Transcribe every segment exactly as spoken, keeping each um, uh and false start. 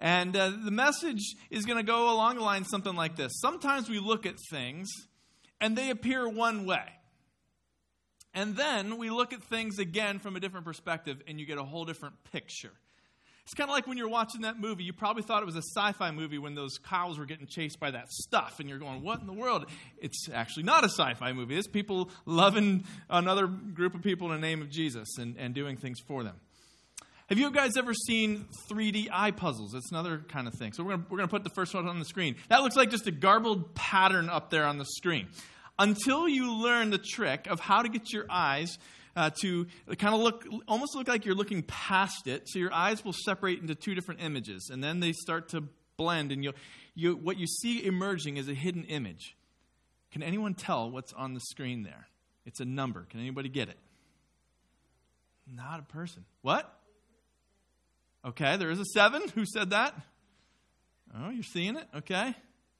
And uh, the message is going to go along the line something like this. Sometimes we look at things and they appear one way. And then we look at things again from a different perspective and you get a whole different picture. It's kind of like when you're watching that movie. You probably thought it was a sci-fi movie when those cows were getting chased by that stuff. And you're going, what in the world? It's actually not a sci-fi movie. It's people loving another group of people in the name of Jesus and, and doing things for them. Have you guys ever seen three D eye puzzles? It's another kind of thing. So we're going we're going to put the first one on the screen. That looks like just a garbled pattern up there on the screen. Until you learn the trick of how to get your eyes Uh, to kind of look, almost look like you're looking past it, so your eyes will separate into two different images, and then they start to blend, and you, you, what you see emerging is a hidden image. Can anyone tell what's on the screen there? It's a number. Can anybody get it? Not a person. What? Okay, there is a seven. Who said that? Oh, you're seeing it? Okay.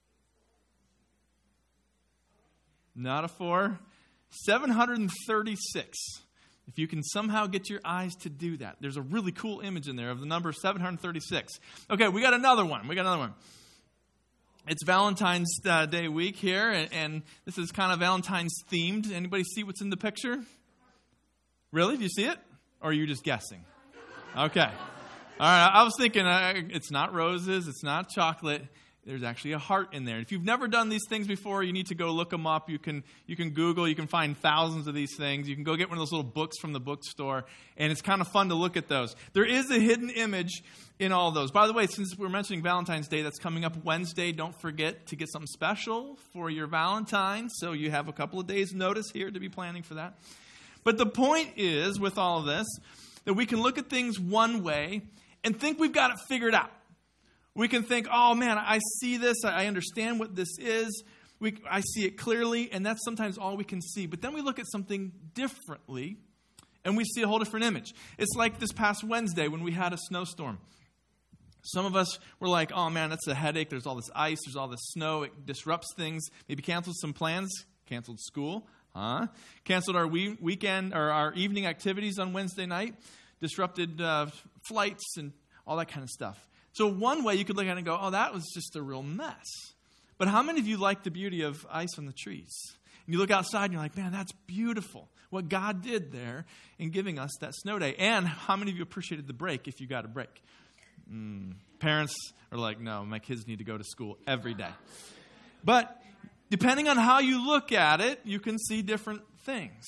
Not a four. seven hundred thirty-six. If you can somehow get your eyes to do that. There's a really cool image in there of the number seven hundred thirty-six. Okay, we got another one. We got another one. It's Valentine's uh, Day week here, and, and this is kind of Valentine's themed. Anybody see what's in the picture? Really? Do you see it? Or are you just guessing? Okay. All right, I was thinking uh, it's not roses, it's not chocolate. There's actually a heart in there. If you've never done these things before, you need to go look them up. You can you can Google. You can find thousands of these things. You can go get one of those little books from the bookstore, and it's kind of fun to look at those. There is a hidden image in all of those. By the way, since we're mentioning Valentine's Day, that's coming up Wednesday. Don't forget to get something special for your Valentine, so you have a couple of days' notice here to be planning for that. But the point is, with all of this, that we can look at things one way and think we've got it figured out. We can think, oh man, I see this, I understand what this is, we, I see it clearly, and that's sometimes all we can see. But then we look at something differently, and we see a whole different image. It's like this past Wednesday when we had a snowstorm. Some of us were like, oh man, that's a headache, there's all this ice, there's all this snow, it disrupts things, maybe canceled some plans, canceled school, huh? Canceled our we- weekend, or our evening activities on Wednesday night, disrupted uh, flights and all that kind of stuff. So one way you could look at it and go, oh, that was just a real mess. But how many of you like the beauty of ice on the trees? And you look outside and you're like, man, that's beautiful. What God did there in giving us that snow day. And how many of you appreciated the break if you got a break? Mm, parents are like, no, my kids need to go to school every day. But depending on how you look at it, you can see different things.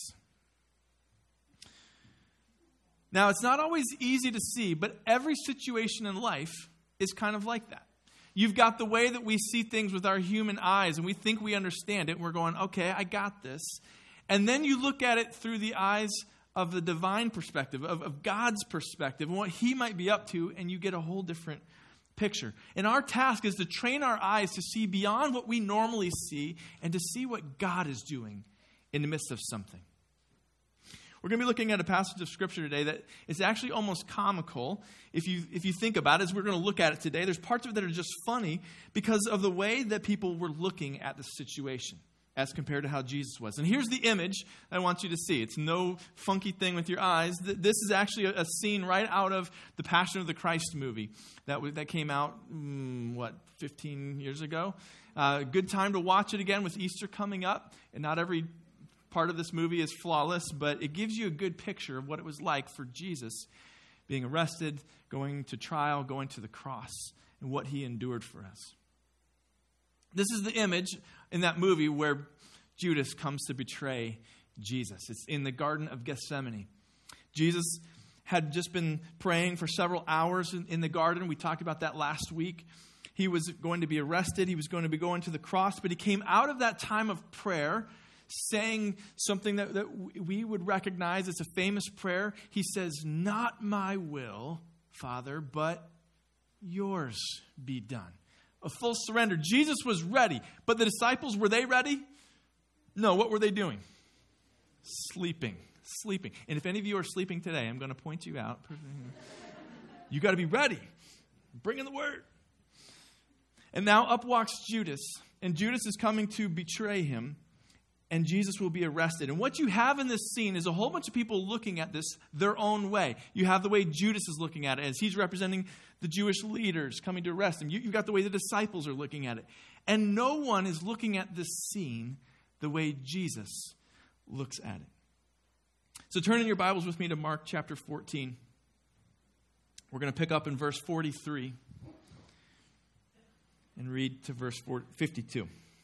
Now, it's not always easy to see, but every situation in life is kind of like that. You've got the way that we see things with our human eyes, and we think we understand it, and we're going, okay, I got this. And then you look at it through the eyes of the divine perspective, of, of God's perspective, and what He might be up to, and you get a whole different picture. And our task is to train our eyes to see beyond what we normally see, and to see what God is doing in the midst of something. We're going to be looking at a passage of Scripture today that is actually almost comical if you if you think about it. As we're going to look at it today, there's parts of it that are just funny because of the way that people were looking at the situation as compared to how Jesus was. And here's the image I want you to see. It's no funky thing with your eyes. This is actually a scene right out of the Passion of the Christ movie that that came out, mm, what, fifteen years ago? Uh, good time to watch it again with Easter coming up. And not every part of this movie is flawless, but it gives you a good picture of what it was like for Jesus being arrested, going to trial, going to the cross, and what He endured for us. This is the image in that movie where Judas comes to betray Jesus. It's in the Garden of Gethsemane. Jesus had just been praying for several hours in, in the garden. We talked about that last week. He was going to be arrested. He was going to be going to the cross, but he came out of that time of prayer saying something that, that we would recognize as a famous prayer. He says, not my will, Father, but yours be done. A full surrender. Jesus was ready, but the disciples, were they ready? No, what were they doing? Sleeping. Sleeping. And if any of you are sleeping today, I'm going to point you out. You got to be ready. Bring in the word. And now up walks Judas, and Judas is coming to betray him. and Jesus will be arrested. And what you have in this scene is a whole bunch of people looking at this their own way. You have the way Judas is looking at it as he's representing the Jewish leaders coming to arrest him. You, you've got the way the disciples are looking at it. And no one is looking at this scene the way Jesus looks at it. So turn in your Bibles with me to Mark chapter fourteen. We're going to pick up in verse forty-three and read to verse fifty-two.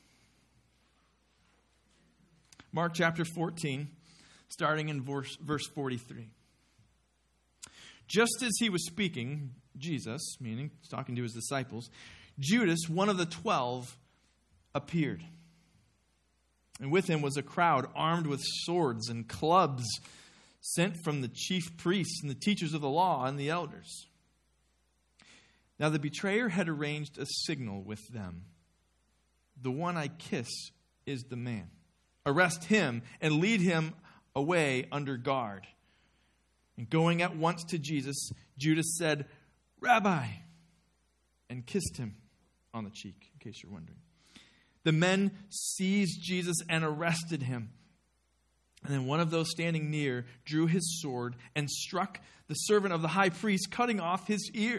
Mark chapter fourteen, starting in verse, verse forty-three. Just as he was speaking, Jesus, meaning he's talking to his disciples, Judas, one of the twelve, appeared. And with him was a crowd armed with swords and clubs, sent from the chief priests and the teachers of the law and the elders. Now the betrayer had arranged a signal with them. The one I kiss is the man. Arrest him and lead him away under guard. And going at once to Jesus, Judas said, Rabbi, and kissed him on the cheek, in case you're wondering. The men seized Jesus and arrested him. And then one of those standing near drew his sword and struck the servant of the high priest, cutting off his ear.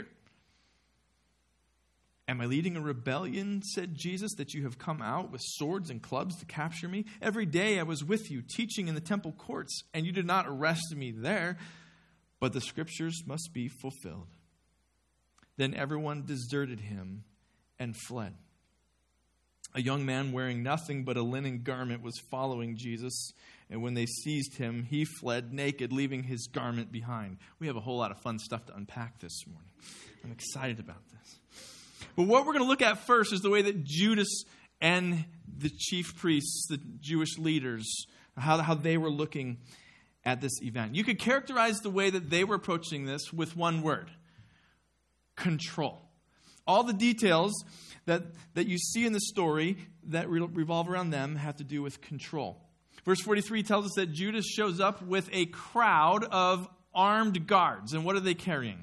Am I leading a rebellion, said Jesus, that you have come out with swords and clubs to capture me? Every day I was with you, teaching in the temple courts, and you did not arrest me there, but the scriptures must be fulfilled. Then everyone deserted him and fled. A young man wearing nothing but a linen garment was following Jesus, and when they seized him, he fled naked, leaving his garment behind. We have a whole lot of fun stuff to unpack this morning. I'm excited about this. But what we're going to look at first is the way that Judas and the chief priests, the Jewish leaders, how, how they were looking at this event. You could characterize the way that they were approaching this with one word: control. All the details that, that you see in the story that re- revolve around them have to do with control. Verse forty-three tells us that Judas shows up with a crowd of armed guards. And what are they carrying?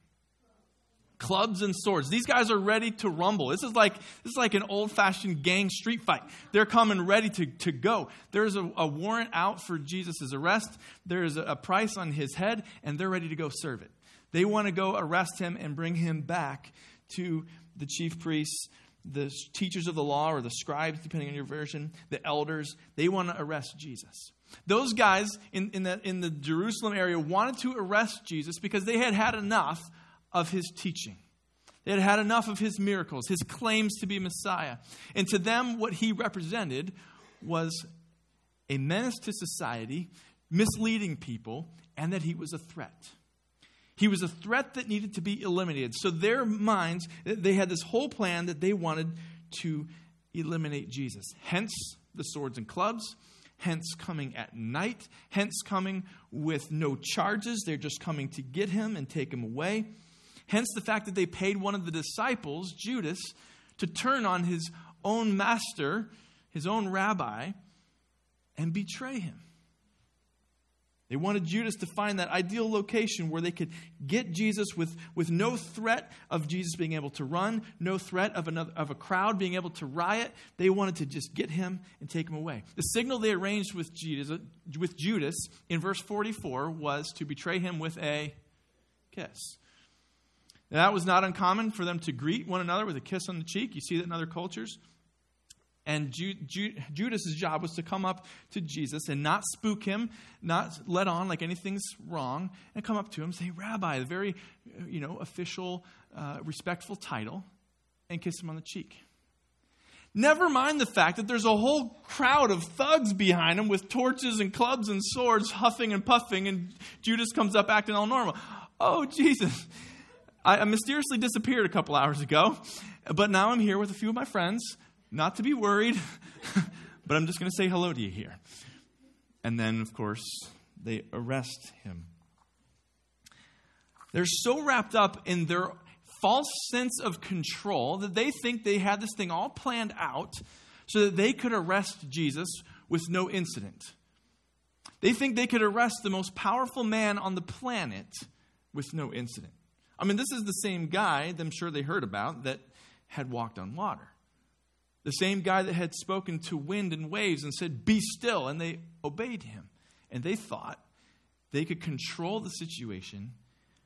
Clubs and swords. These guys are ready to rumble. This is like this is like an old-fashioned gang street fight. They're coming ready to, to go. There's a, a warrant out for Jesus' arrest. There is a, a price on his head, and they're ready to go serve it. They want to go arrest him and bring him back to the chief priests, the teachers of the law, or the scribes, depending on your version, the elders. They want to arrest Jesus. Those guys in, in, the, in the Jerusalem area wanted to arrest Jesus because they had had enough of his teaching. They had had enough of his miracles, his claims to be Messiah. And to them, what he represented was a menace to society, misleading people, and that he was a threat. He was a threat that needed to be eliminated. So their minds, they had this whole plan that they wanted to eliminate Jesus. Hence the swords and clubs. Hence coming at night. Hence coming with no charges. They're just coming to get him and take him away. Hence the fact that they paid one of the disciples, Judas, to turn on his own master, his own rabbi, and betray him. They wanted Judas to find that ideal location where they could get Jesus with, with no threat of Jesus being able to run, no threat of another of a crowd being able to riot. They wanted to just get him and take him away. The signal they arranged with Judas, with Judas in verse forty-four was to betray him with a kiss. Now, that was not uncommon for them to greet one another with a kiss on the cheek. You see that in other cultures. And Ju- Ju- Judas' job was to come up to Jesus and not spook him, not let on like anything's wrong, and come up to him and say, Rabbi, the very you know, official, uh, respectful title, and kiss him on the cheek. Never mind the fact that there's a whole crowd of thugs behind him with torches and clubs and swords, huffing and puffing, and Judas comes up acting all normal. Oh, Jesus. I mysteriously disappeared a couple hours ago, but now I'm here with a few of my friends. Not to be worried, but I'm just going to say hello to you here. And then, of course, they arrest him. They're so wrapped up in their false sense of control that they think they had this thing all planned out so that they could arrest Jesus with no incident. They think they could arrest the most powerful man on the planet with no incident. I mean, this is the same guy, I'm sure they heard about, that had walked on water. The same guy that had spoken to wind and waves and said, "Be still," and they obeyed him. And they thought they could control the situation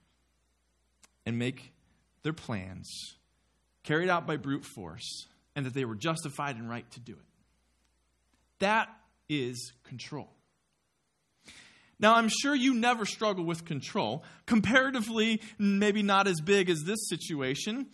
and make their plans carried out by brute force, and that they were justified and right to do it. That is control. Now, I'm sure you never struggle with control. Comparatively, maybe not as big as this situation.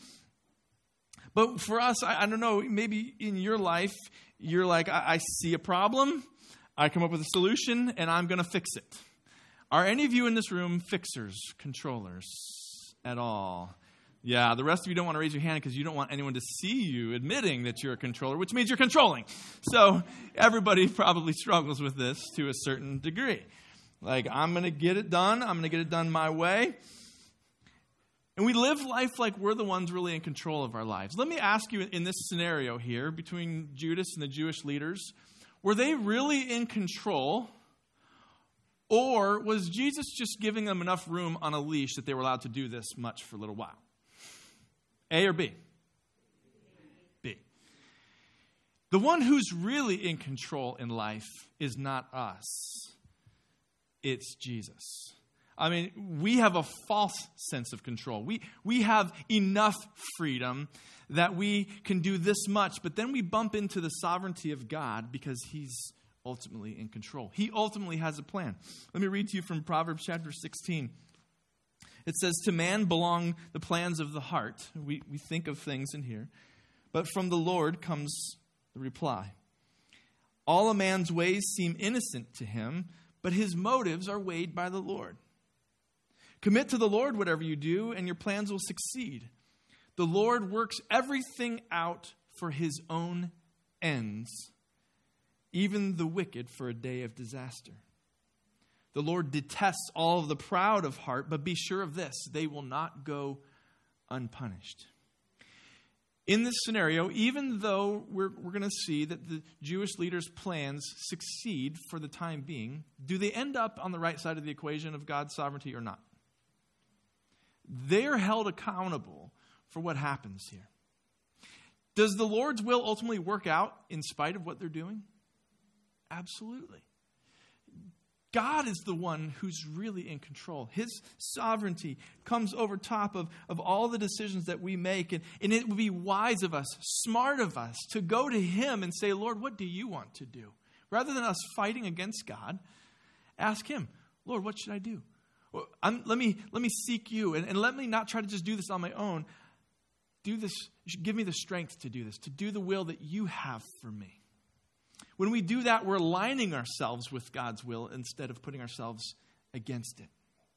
But for us, I, I don't know, maybe in your life, you're like, I, I see a problem, I come up with a solution, and I'm going to fix it. Are any of you in this room fixers, controllers at all? Yeah, the rest of you don't want to raise your hand because you don't want anyone to see you admitting that you're a controller, which means you're controlling. So everybody probably struggles with this to a certain degree. Like, I'm going to get it done. I'm going to get it done my way. And we live life like we're the ones really in control of our lives. Let me ask you, in this scenario here between Judas and the Jewish leaders, were they really in control? Or was Jesus just giving them enough room on a leash that they were allowed to do this much for a little while? A or B? B. The one who's really in control in life is not us. It's Jesus. I mean, we have a false sense of control. We we have enough freedom that we can do this much, but then we bump into the sovereignty of God because he's ultimately in control. He ultimately has a plan. Let me read to you from Proverbs chapter sixteen. It says, "To man belong the plans of the heart." We, we think of things in here. "But from the Lord comes the reply. All a man's ways seem innocent to him, but his motives are weighed by the Lord. Commit to the Lord whatever you do, and your plans will succeed. The Lord works everything out for his own ends, even the wicked for a day of disaster. The Lord detests all of the proud of heart, but be sure of this, they will not go unpunished." In this scenario, even though we're, we're going to see that the Jewish leaders' plans succeed for the time being, do they end up on the right side of the equation of God's sovereignty or not? They're held accountable for what happens here. Does the Lord's will ultimately work out in spite of what they're doing? Absolutely. God is the one who's really in control. His sovereignty comes over top of, of all the decisions that we make. And, and it would be wise of us, smart of us, to go to him and say, "Lord, what do you want to do?" Rather than us fighting against God, ask him, "Lord, what should I do? Well, I'm, let me let me seek you, and, and let me not try to just do this on my own. Do this. You should give me the strength to do this, to do the will that you have for me." When we do that, we're aligning ourselves with God's will instead of putting ourselves against it.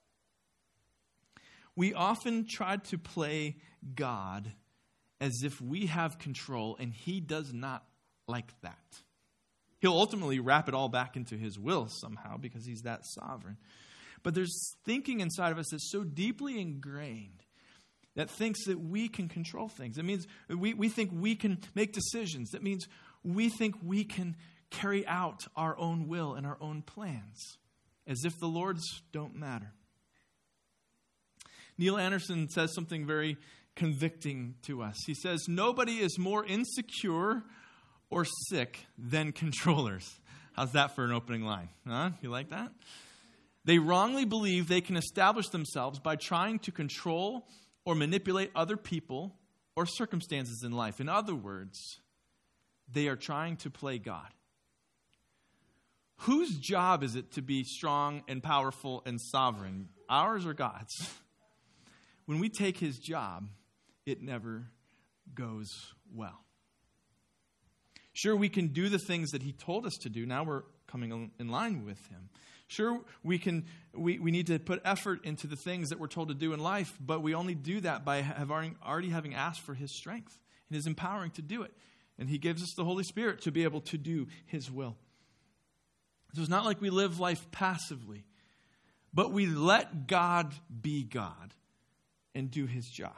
We often try to play God as if we have control, and he does not like that. He'll ultimately wrap it all back into his will somehow because he's that sovereign. But there's thinking inside of us that's so deeply ingrained that thinks that we can control things. It means we, we think we can make decisions. That means we think we can carry out our own will and our own plans, as if the Lord's don't matter. Neil Anderson says something very convicting to us. He says, "Nobody is more insecure or sick than controllers." How's that for an opening line? Huh? You like that? "They wrongly believe they can establish themselves by trying to control or manipulate other people or circumstances in life. In other words, they are trying to play God." Whose job is it to be strong and powerful and sovereign? Ours or God's? When we take his job, it never goes well. Sure, we can do the things that he told us to do. Now we're coming in line with him. Sure, we can. We, we need to put effort into the things that we're told to do in life, but we only do that by have already having asked for his strength and his empowering to do it. And he gives us the Holy Spirit to be able to do his will. So it's not like we live life passively, but we let God be God and do his job.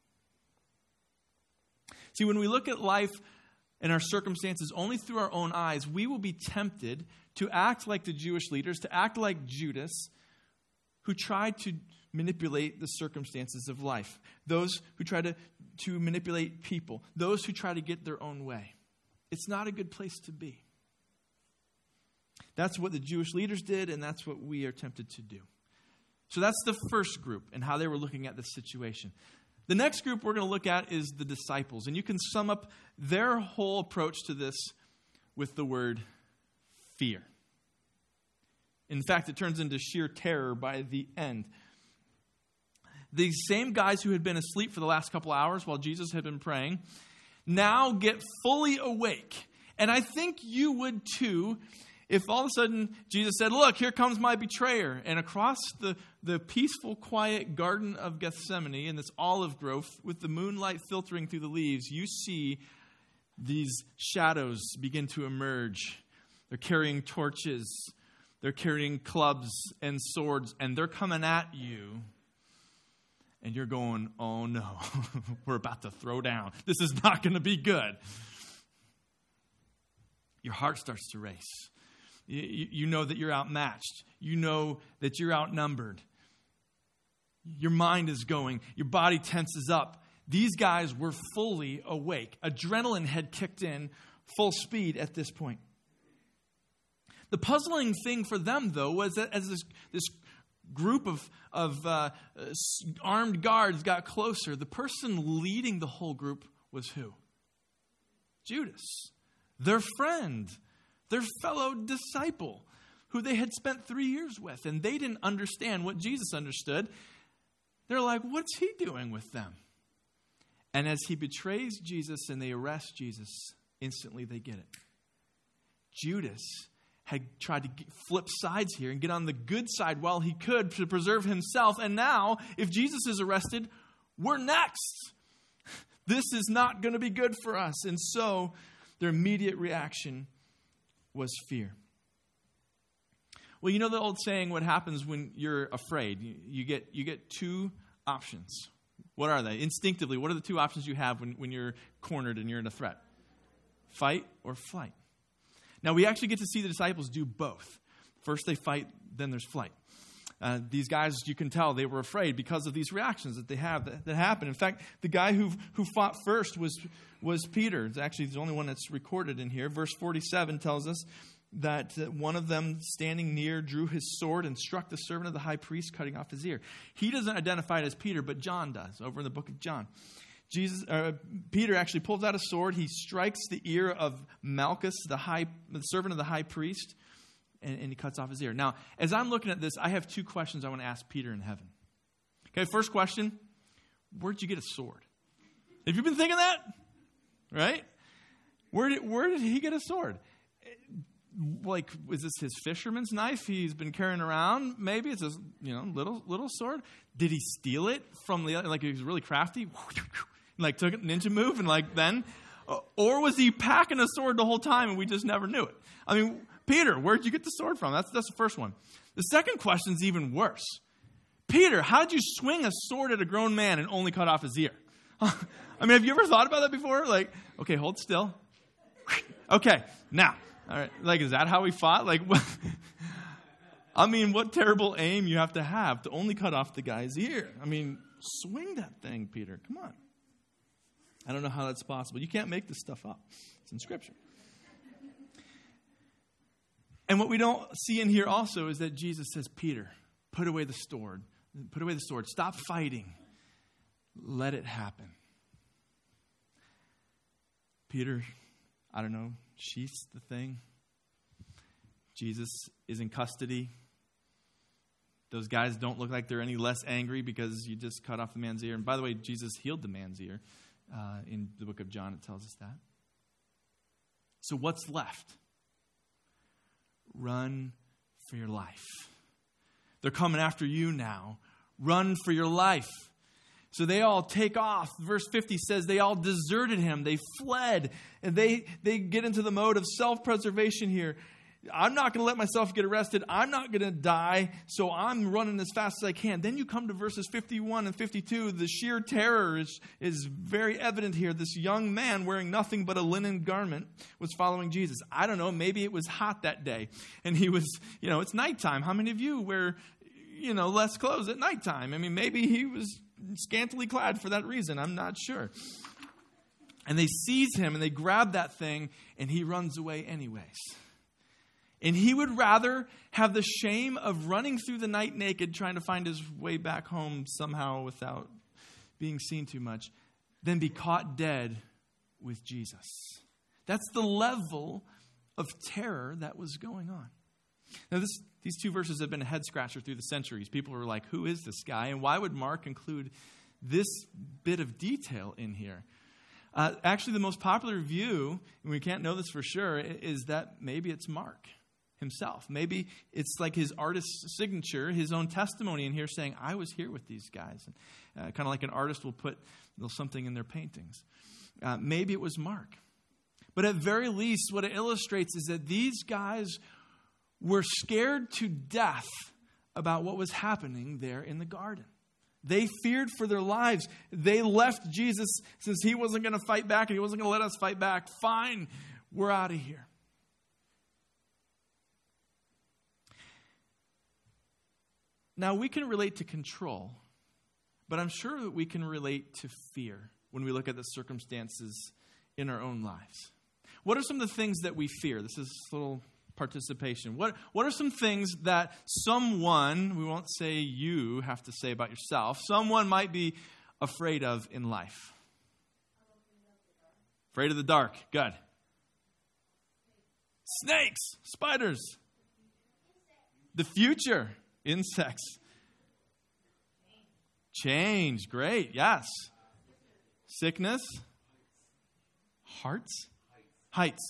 See, when we look at life and our circumstances only through our own eyes, we will be tempted to act like the Jewish leaders, to act like Judas, who tried to manipulate the circumstances of life. Those who try to, to manipulate people. Those who try to get their own way. It's not a good place to be. That's what the Jewish leaders did, and that's what we are tempted to do. So that's the first group and how they were looking at this situation. The next group we're going to look at is the disciples. And you can sum up their whole approach to this with the word fear. In fact, it turns into sheer terror by the end. These same guys who had been asleep for the last couple hours while Jesus had been praying now get fully awake. And I think you would too if all of a sudden Jesus said, look, here comes my betrayer. And across the, the peaceful, quiet Garden of Gethsemane in this olive grove with the moonlight filtering through the leaves, you see these shadows begin to emerge. They're carrying torches. They're carrying clubs and swords. And they're coming at you. And you're going, oh no, we're about to throw down. This is not going to be good. Your heart starts to race. You, you know that you're outmatched. You know that you're outnumbered. Your mind is going. Your body tenses up. These guys were fully awake. Adrenaline had kicked in full speed at this point. The puzzling thing for them, though, was that as this, this group of, of uh, armed guards got closer, the person leading the whole group was who? Judas, their friend, their fellow disciple, who they had spent three years with. And they didn't understand what Jesus understood. They're like, what's he doing with them? And as he betrays Jesus and they arrest Jesus, instantly they get it. Judas had tried to get, flip sides here and get on the good side while he could to preserve himself. And now, if Jesus is arrested, we're next. This is not going to be good for us. And so their immediate reaction was fear. Well, you know the old saying, what happens when you're afraid? You, you get you get two options. What are they? Instinctively, what are the two options you have when, when you're cornered and you're in a threat? Fight or flight. Now, we actually get to see the disciples do both. First they fight, then there's flight. Uh, these guys, you can tell, they were afraid because of these reactions that they have that, that happen. In fact, the guy who who fought first was was Peter. It's actually the only one that's recorded in here. Verse forty-seven tells us that one of them standing near drew his sword and struck the servant of the high priest, cutting off his ear. He doesn't identify it as Peter, but John does, over in the book of John. Jesus, uh, Peter actually pulls out a sword. He strikes the ear of Malchus, the high, the servant of the high priest, and, and he cuts off his ear. Now, as I'm looking at this, I have two questions I want to ask Peter in heaven. Okay, first question, where'd you get a sword? Have you been thinking that? Right? Where did, where did he get a sword? Like, is this his fisherman's knife he's been carrying around? Maybe it's a you know little little sword. Did he steal it from the other? Like, he was really crafty, like took a ninja move, and like then, or was he packing a sword the whole time and we just never knew it? I mean, Peter, where'd you get the sword from? That's that's the first one. The second question is even worse. Peter, how did you swing a sword at a grown man and only cut off his ear? I mean, have you ever thought about that before? Like, okay, hold still. Okay, now. All right, like, is that how we fought? Like, what? I mean, what terrible aim you have to have to only cut off the guy's ear. I mean, swing that thing, Peter. Come on. I don't know how that's possible. You can't make this stuff up. It's in Scripture. And what we don't see in here also is that Jesus says, Peter, put away the sword. Put away the sword. Stop fighting. Let it happen. Peter, I don't know, sheaths the thing. Jesus is in custody. Those guys don't look like they're any less angry because you just cut off the man's ear. And by the way, Jesus healed the man's ear. Uh, in the book of John, it tells us that. So what's left? Run for your life. They're coming after you now. Run for your life. So they all take off. Verse fifty says they all deserted him. They fled. And they, they get into the mode of self-preservation here. I'm not going to let myself get arrested. I'm not going to die. So I'm running as fast as I can. Then you come to verses fifty-one and fifty-two. The sheer terror is, is very evident here. This young man wearing nothing but a linen garment was following Jesus. I don't know. Maybe it was hot that day. And he was, you know, it's nighttime. How many of you wear, you know, less clothes at nighttime? I mean, maybe he was scantily clad for that reason. I'm not sure. And they seize him and they grab that thing and he runs away anyways. And he would rather have the shame of running through the night naked, trying to find his way back home somehow without being seen too much, than be caught dead with Jesus. That's the level of terror that was going on. Now, this, these two verses have been a head scratcher through the centuries. People were like, who is this guy? And why would Mark include this bit of detail in here? Uh, actually, the most popular view, and we can't know this for sure, is that maybe it's Mark himself. Maybe it's like his artist's signature, his own testimony in here saying, I was here with these guys. And, uh, kind of like an artist will put something in their paintings. Uh, maybe it was Mark. But at very least, what it illustrates is that these guys were scared to death about what was happening there in the garden. They feared for their lives. They left Jesus since he wasn't going to fight back and he wasn't going to let us fight back. Fine, we're out of here. Now, we can relate to control, but I'm sure that we can relate to fear when we look at the circumstances in our own lives. What are some of the things that we fear? This is a little participation. What, what are some things that someone, we won't say you have to say about yourself, someone might be afraid of in life? Afraid of the dark. Good. Snakes. Spiders. The future. Insects. Change. Great. Yes. Sickness. Hearts. Heights.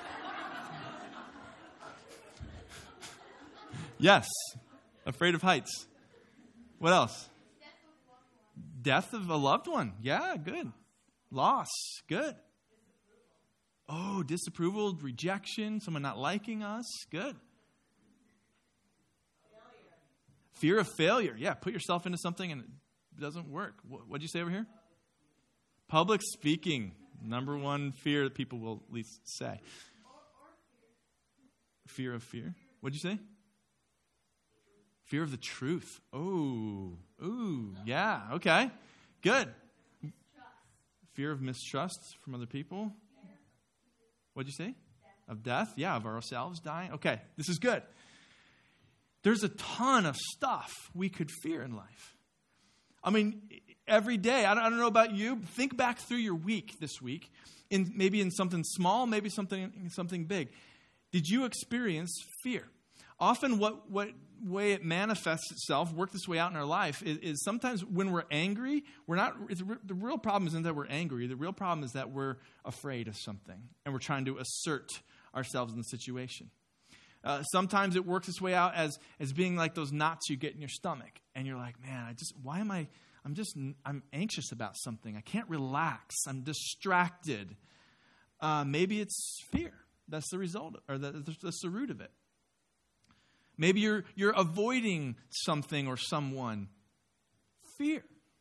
Yes. Afraid of heights. What else? Death of a loved one. Yeah, good. Loss. Good. Oh, disapproval, rejection, someone not liking us. Good. Fear of failure. Yeah, put yourself into something and it doesn't work. What did you say over here? Public speaking. Number one fear that people will at least say. Fear of fear. What did you say? Fear of the truth. Oh, ooh, yeah, okay, good. Fear of mistrust from other people. What did you say? Of death. Yeah, of ourselves dying. Okay, this is good. There's a ton of stuff we could fear in life. I mean, every day, I don't, I don't know about you, but think back through your week this week, in maybe in something small, maybe something something big. Did you experience fear? Often what, what way it manifests itself, work this way out in our life, is, is sometimes when we're angry, we're not, it's, the real problem isn't that we're angry. The real problem is that we're afraid of something and we're trying to assert ourselves in the situation. Uh, sometimes it works its way out as, as being like those knots you get in your stomach. And you're like, man, I just, why am I, I'm just, I'm anxious about something. I can't relax. I'm distracted. Uh, maybe it's fear. That's the result, or that, that's the root of it. Maybe you're you're avoiding something or someone. Fear.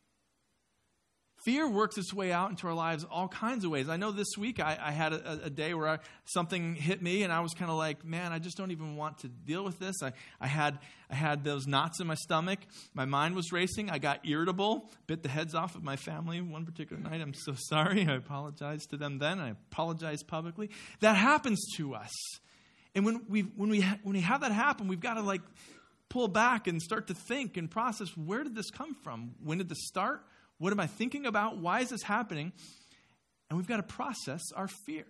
Fear works its way out into our lives all kinds of ways. I know this week I, I had a, a day where I, something hit me and I was kind of like, man, I just don't even want to deal with this. I, I had I had those knots in my stomach. My mind was racing. I got irritable, bit the heads off of my family one particular night. I'm so sorry. I apologized to them then. I apologized publicly. That happens to us. And when we when we ha- when we have that happen, we've got to like pull back and start to think and process, where did this come from? When did this start? What am I thinking about? Why is this happening? And we've got to process our fear.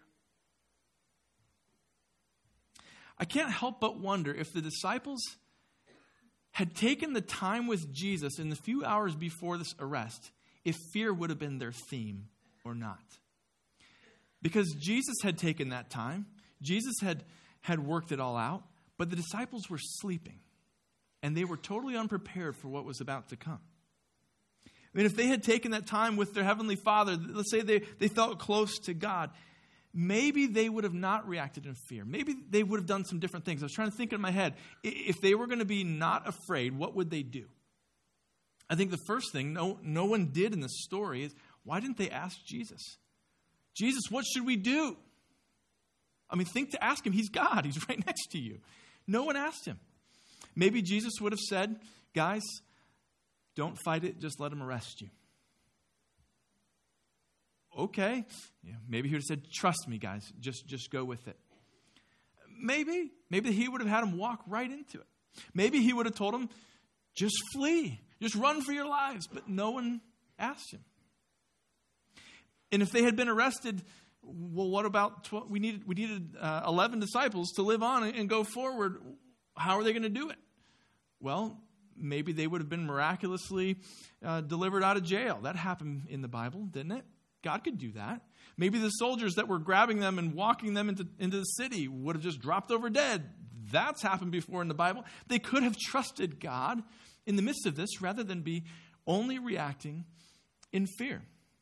I can't help but wonder if the disciples had taken the time with Jesus in the few hours before this arrest, if fear would have been their theme or not. Because Jesus had taken that time. Jesus had had worked it all out, but the disciples were sleeping, and they were totally unprepared for what was about to come. I mean, if they had taken that time with their Heavenly Father, let's say they, they felt close to God, maybe they would have not reacted in fear. Maybe they would have done some different things. I was trying to think in my head, if they were going to be not afraid, what would they do? I think the first thing no, no one did in this story is, why didn't they ask Jesus? Jesus, what should we do? I mean, think to ask him. He's God. He's right next to you. No one asked him. Maybe Jesus would have said, guys, don't fight it. Just let him arrest you. okay. Yeah, maybe he would have said, trust me, guys. Just, just go with it. Maybe. Maybe he would have had him walk right into it. Maybe he would have told him, just flee. Just run for your lives. But no one asked him. And if they had been arrested, well, what about twelve? We needed, we needed uh, eleven disciples to live on and go forward. How are they going to do it? Well, maybe they would have been miraculously uh, delivered out of jail. That happened in the Bible, didn't it? God could do that. Maybe the soldiers that were grabbing them and walking them into, into the city would have just dropped over dead. That's happened before in the Bible. They could have trusted God in the midst of this rather than be only reacting in fear.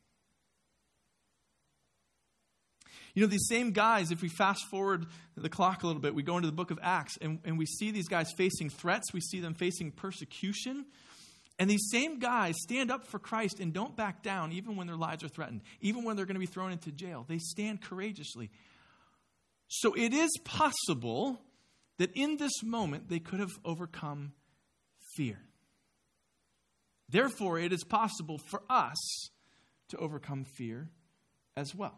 You know, these same guys, if we fast forward the clock a little bit, we go into the book of Acts, and, and we see these guys facing threats. We see them facing persecution. And these same guys stand up for Christ and don't back down even when their lives are threatened, even when they're going to be thrown into jail. They stand courageously. So it is possible that in this moment they could have overcome fear. Therefore, it is possible for us to overcome fear as well.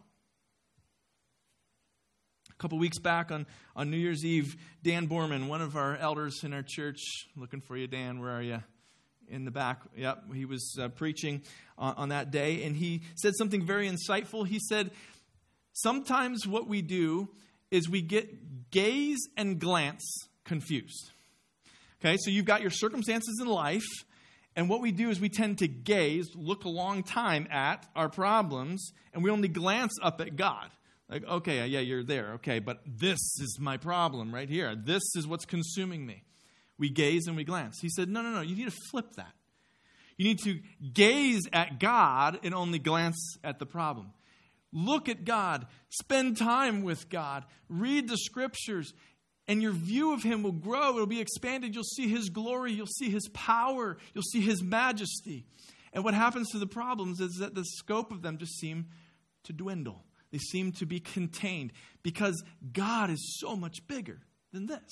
A couple weeks back on, on New Year's Eve, Dan Borman, one of our elders in our church, looking for you, Dan, where are you? In the back. Yep, he was uh, preaching on, on that day, and he said something very insightful. He said, sometimes what we do is we get gaze and glance confused. Okay, so you've got your circumstances in life, and what we do is we tend to gaze, look a long time at our problems, and we only glance up at God. Like, okay, yeah, you're there. Okay, but this is my problem right here. This is what's consuming me. We gaze and we glance. He said, no, no, no, you need to flip that. You need to gaze at God and only glance at the problem. Look at God. Spend time with God. Read the scriptures. And your view of him will grow. It'll be expanded. You'll see his glory. You'll see his power. You'll see his majesty. And what happens to the problems is that the scope of them just seem to dwindle. They seem to be contained because God is so much bigger than this.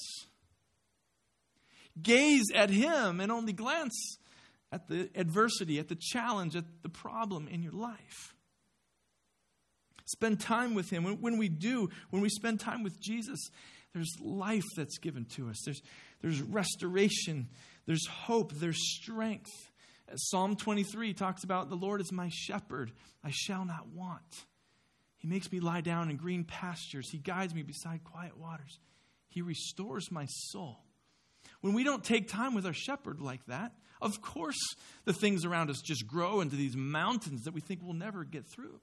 Gaze at him and only glance at the adversity, at the challenge, at the problem in your life. Spend time with him. When we do, when we spend time with Jesus, there's life that's given to us. There's, there's restoration. There's hope. There's strength. As Psalm twenty-three talks about, the Lord is my shepherd. I shall not want. He makes me lie down in green pastures. He guides me beside quiet waters. He restores my soul. When we don't take time with our shepherd like that, of course the things around us just grow into these mountains that we think we'll never get through.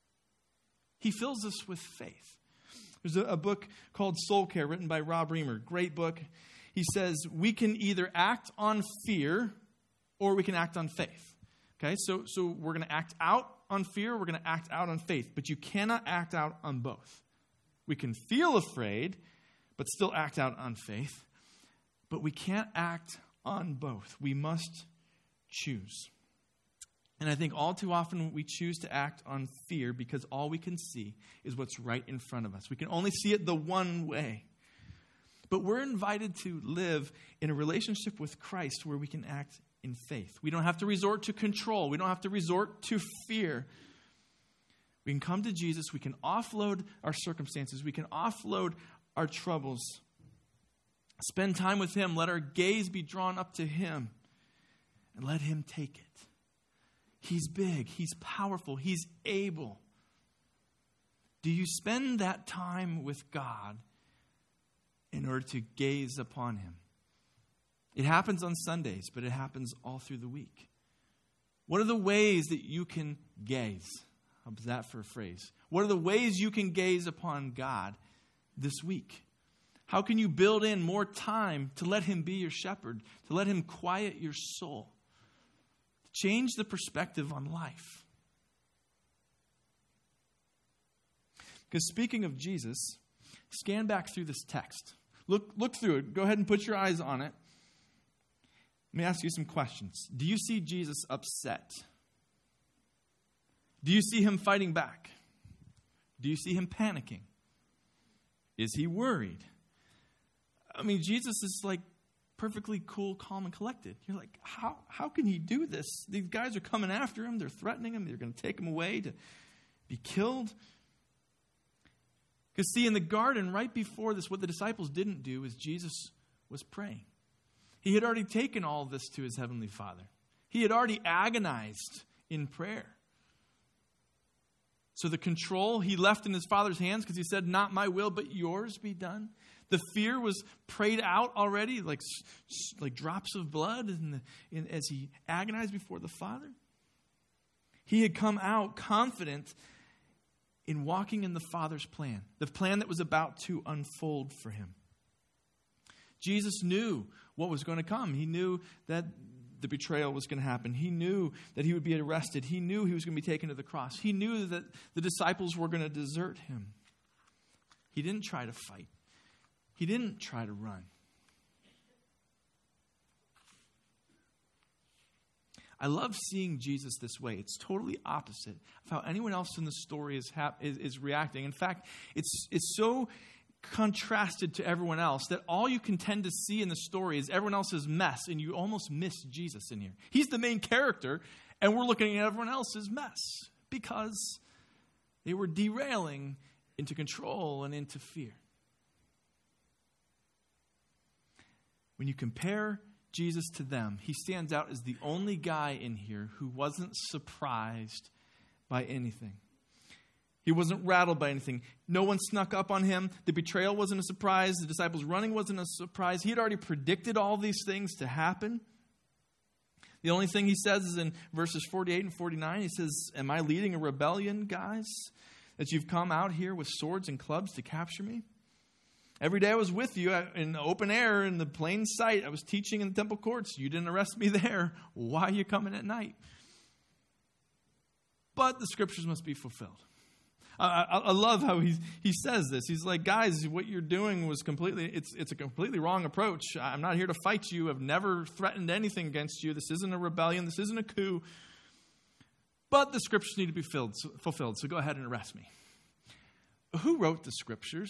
He fills us with faith. There's a, a book called Soul Care written by Rob Reimer. Great book. He says we can either act on fear or we can act on faith. Okay, so, so we're going to act out on fear, we're going to act out on faith, but you cannot act out on both. We can feel afraid, but still act out on faith. But we can't act on both. We must choose. And I think all too often we choose to act on fear because all we can see is what's right in front of us. We can only see it the one way. But we're invited to live in a relationship with Christ where we can act in faith. We don't have to resort to control. We don't have to resort to fear. We can come to Jesus. We can offload our circumstances. We can offload our troubles. Spend time with him. Let our gaze be drawn up to him. And let him take it. He's big. He's powerful. He's able. Do you spend that time with God in order to gaze upon him? It happens on Sundays, but it happens all through the week. What are the ways that you can gaze? How's that for a phrase? What are the ways you can gaze upon God this week? How can you build in more time to let him be your shepherd, to let him quiet your soul, to change the perspective on life? Because speaking of Jesus, scan back through this text. Look, look through it. Go ahead and put your eyes on it. Let me ask you some questions. Do you see Jesus upset? Do you see him fighting back? Do you see him panicking? Is he worried? I mean, Jesus is like perfectly cool, calm, and collected. You're like, how how can he do this? These guys are coming after him. They're threatening him. They're going to take him away to be killed? Because see, in the garden, right before this, what the disciples didn't do is Jesus was praying. He had already taken all this to his heavenly Father. He had already agonized in prayer. So the control he left in his Father's hands because he said, not my will, but yours be done. The fear was prayed out already, like, like drops of blood in the, in, as he agonized before the Father. He had come out confident in walking in the Father's plan, the plan that was about to unfold for him. Jesus knew what was going to come. He knew that the betrayal was going to happen. He knew that he would be arrested. He knew he was going to be taken to the cross. He knew that the disciples were going to desert him. He didn't try to fight. He didn't try to run. I love seeing Jesus this way. It's totally opposite of how anyone else in the story is, hap- is, is reacting. In fact, it's, it's so contrasted to everyone else that all you can tend to see in the story is everyone else's mess, and you almost miss Jesus in here. He's the main character, and we're looking at everyone else's mess because they were derailing into control and into fear. When you compare Jesus to them, he stands out as the only guy in here who wasn't surprised by anything. He wasn't rattled by anything. No one snuck up on him. The betrayal wasn't a surprise. The disciples running wasn't a surprise. He had already predicted all these things to happen. The only thing he says is in verses forty-eight and forty-nine, he says, am I leading a rebellion, guys, that you've come out here with swords and clubs to capture me? Every day I was with you in the open air, in the plain sight. I was teaching in the temple courts. You didn't arrest me there. Why are you coming at night? But the scriptures must be fulfilled. I, I, I love how he he says this. He's like, guys, what you're doing was completely, it's it's a completely wrong approach. I'm not here to fight you. I've never threatened anything against you. This isn't a rebellion. This isn't a coup. But the scriptures need to be filled, fulfilled, so go ahead and arrest me. Who wrote the scriptures?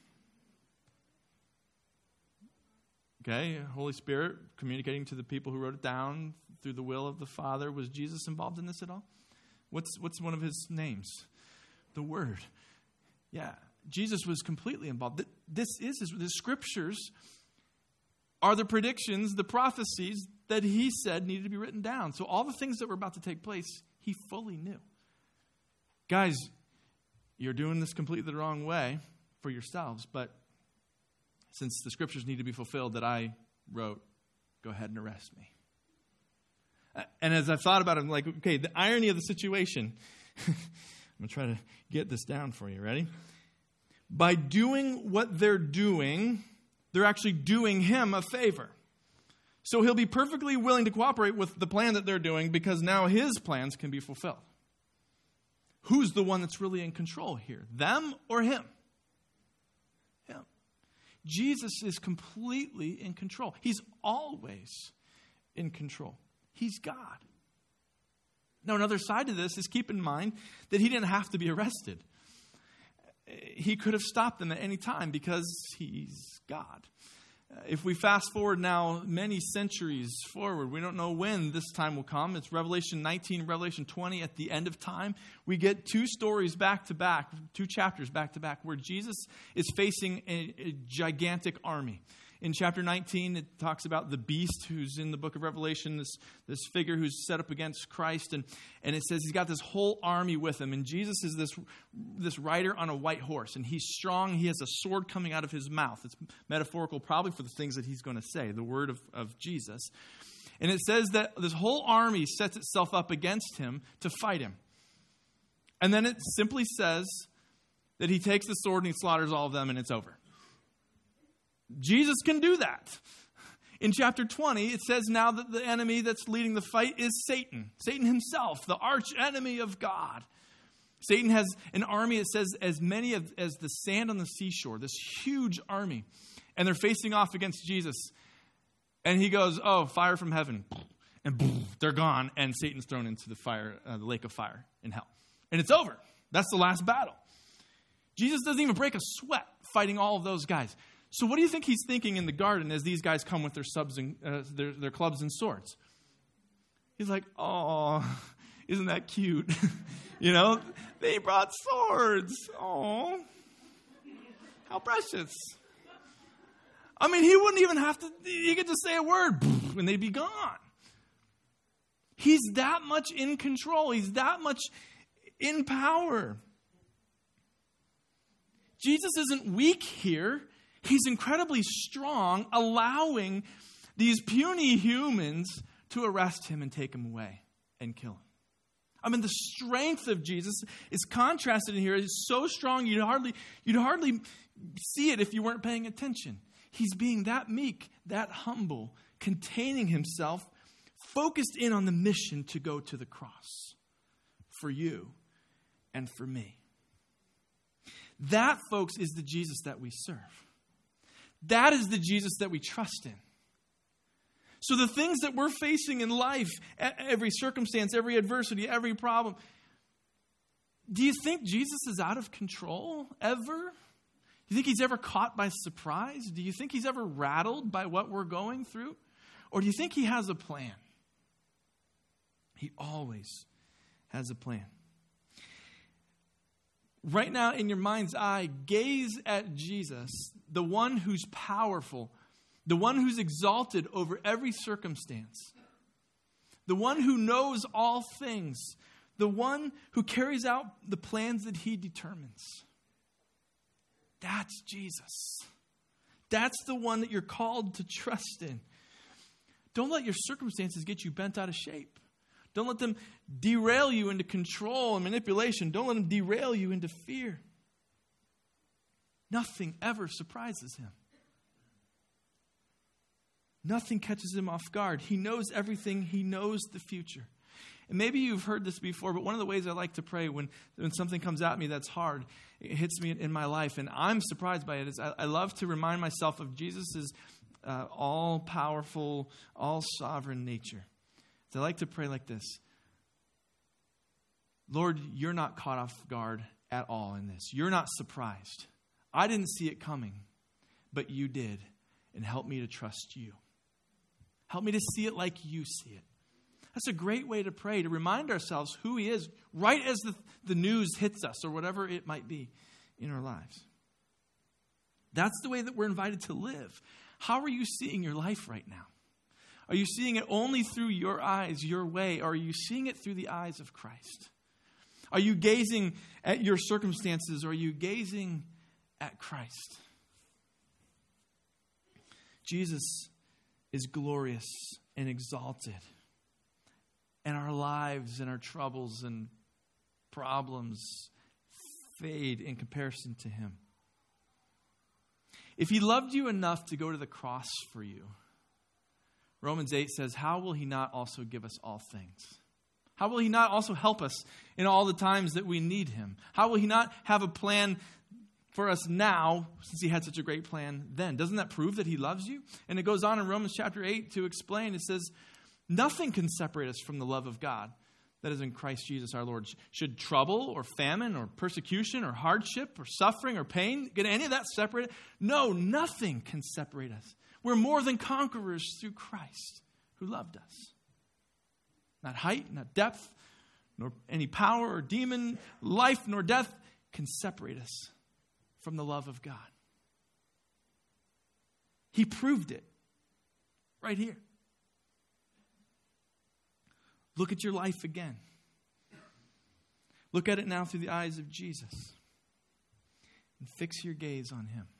Okay, Holy Spirit communicating to the people who wrote it down through the will of the Father. Was Jesus involved in this at all? What's what's one of his names? The Word. Yeah, Jesus was completely involved. This is his, the scriptures are the predictions, the prophecies that he said needed to be written down. So all the things that were about to take place, he fully knew. Guys, you're doing this completely the wrong way for yourselves, but since the scriptures need to be fulfilled that I wrote, go ahead and arrest me. And as I've thought about it, I'm like, okay, the irony of the situation. I'm going to try to get this down for you. Ready? By doing what they're doing, they're actually doing him a favor. So he'll be perfectly willing to cooperate with the plan that they're doing because now his plans can be fulfilled. Who's the one that's really in control here? Them or him? Jesus is completely in control. He's always in control. He's God. Now, another side to this is keep in mind that he didn't have to be arrested. He could have stopped them at any time because he's God. If we fast forward now many centuries forward, we don't know when this time will come. It's Revelation nineteen, Revelation twenty at the end of time. We get two stories back to back, two chapters back to back, where Jesus is facing a, a gigantic army. In chapter nineteen, it talks about the beast who's in the book of Revelation, this, this figure who's set up against Christ. And, and it says he's got this whole army with him. And Jesus is this, this rider on a white horse. And he's strong. He has a sword coming out of his mouth. It's metaphorical probably for the things that he's going to say, the word of, of Jesus. And it says that this whole army sets itself up against him to fight him. And then it simply says that he takes the sword and he slaughters all of them and it's over. Jesus can do that. In chapter twenty, it says now that the enemy that's leading the fight is Satan. Satan himself, the arch enemy of God. Satan has an army, it says, as many of, as the sand on the seashore, this huge army. And they're facing off against Jesus. And he goes, oh, fire from heaven. And boom, they're gone. And Satan's thrown into the fire, uh, the lake of fire in hell. And it's over. That's the last battle. Jesus doesn't even break a sweat fighting all of those guys. So what do you think he's thinking in the garden as these guys come with their subs and uh, their, their clubs and swords? He's like, oh, isn't that cute? You know, they brought swords. Oh, how precious. I mean, he wouldn't even have to, he could just say a word and they'd be gone. He's that much in control. He's that much in power. Jesus isn't weak here. He's incredibly strong, allowing these puny humans to arrest him and take him away and kill him. I mean, the strength of Jesus is contrasted in here. It's so strong you'd hardly, you'd hardly see it if you weren't paying attention. He's being that meek, that humble, containing himself, focused in on the mission to go to the cross for you and for me. That, folks, is the Jesus that we serve. That is the Jesus that we trust in. So the things that we're facing in life, every circumstance, every adversity, every problem, do you think Jesus is out of control ever? Do you think he's ever caught by surprise? Do you think he's ever rattled by what we're going through? Or do you think he has a plan? He always has a plan. Right now, in your mind's eye, gaze at Jesus, the one who's powerful, the one who's exalted over every circumstance, the one who knows all things, the one who carries out the plans that he determines. That's Jesus. That's the one that you're called to trust in. Don't let your circumstances get you bent out of shape. Don't let them derail you into control and manipulation. Don't let them derail you into fear. Nothing ever surprises him. Nothing catches him off guard. He knows everything. He knows the future. And maybe you've heard this before, but one of the ways I like to pray when, when something comes at me that's hard, it hits me in my life, and I'm surprised by it, is I, I love to remind myself of Jesus' uh, all-powerful, all-sovereign nature. So I like to pray like this. Lord, you're not caught off guard at all in this. You're not surprised. I didn't see it coming, but you did, and help me to trust you. Help me to see it like you see it. That's a great way to pray, to remind ourselves who he is right as the, the news hits us or whatever it might be in our lives. That's the way that we're invited to live. How are you seeing your life right now? Are you seeing it only through your eyes, your way, or are you seeing it through the eyes of Christ? Are you gazing at your circumstances, or are you gazing at Christ? Jesus is glorious and exalted. And our lives and our troubles and problems fade in comparison to him. If he loved you enough to go to the cross for you, Romans eight says, how will he not also give us all things? How will he not also help us in all the times that we need him? How will he not have a plan for us now, since he had such a great plan then? Doesn't that prove that he loves you? And it goes on in Romans chapter eight to explain. It says, nothing can separate us from the love of God that is in Christ Jesus our Lord. Should trouble or famine or persecution or hardship or suffering or pain get any of that separated? No, nothing can separate us. We're more than conquerors through Christ who loved us. Not height, not depth, nor any power or demon, life nor death can separate us from the love of God. He proved it right here. Look at your life again. Look at it now through the eyes of Jesus. And fix your gaze on him.